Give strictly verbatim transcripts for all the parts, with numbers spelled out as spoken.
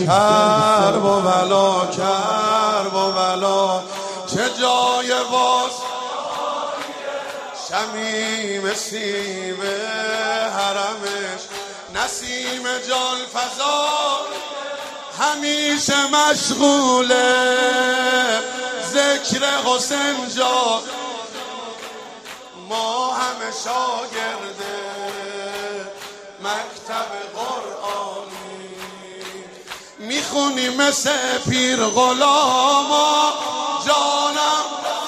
کرب و بلا کرب و بلا چه جای باز شمیم سیم حرمش نسیم جان فضا همیشه مشغوله ذکر حسین جا ما همه شاگرد مکتب قرآنی میخونیم مثل پیر غلاما جانم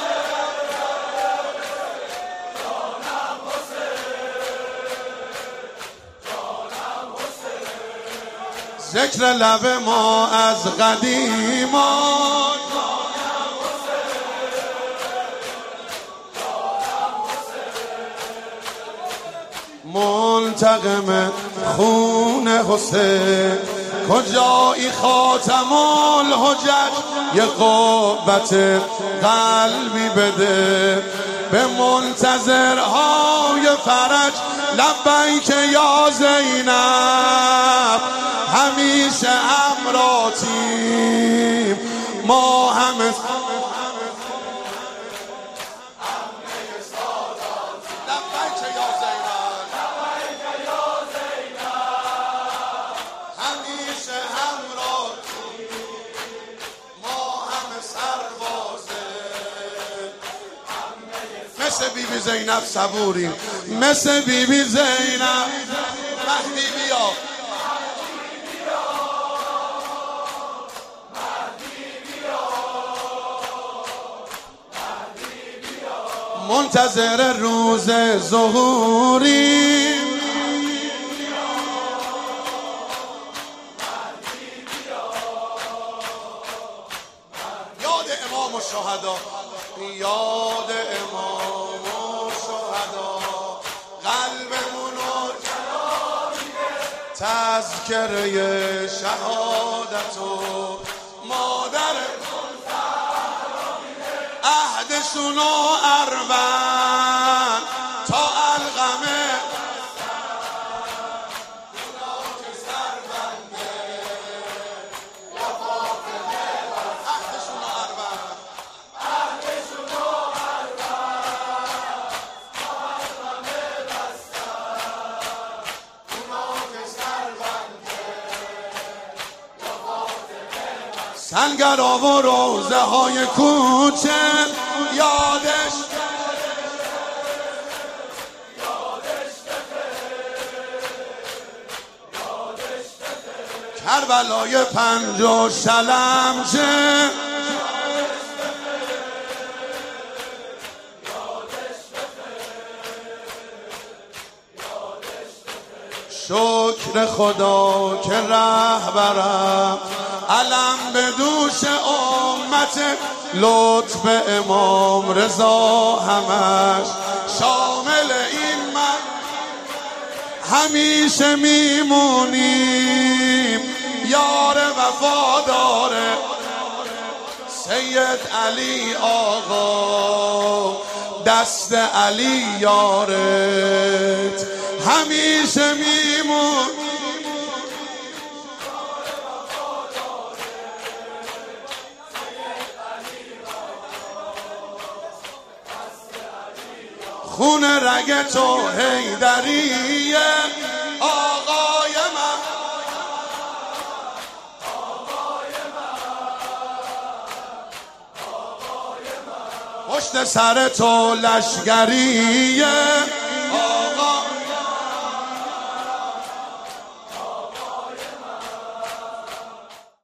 ذکر لب ما از قدیمان منتقم خون حسین کجایی خاتم الحجج یه قوت قلبی بده به منتظرهای فرج لبیک یا زینب همیشه امراتیم ما همه مثل بی بی زینب صبوریم مثل بی بی زینب مهدی بیا منتظر روز ظهوریم یاد امام الشهدا یاد امام الشهدا قلبمونو تذکره شهادت و مادر عهدشونو اربن تا القمه سنگرها و روزه های کوچه یادش کربلای پنج و شلمچه شکر خدا که رهبرم علم به دوش امت لطف امام رضا همش شامل این من همیشه میمونیم یار وفاداره سید علی آقا دست علی یارت همیشه میمون خون رگ تو حیدریه آقای من پشت سر تو لشگریه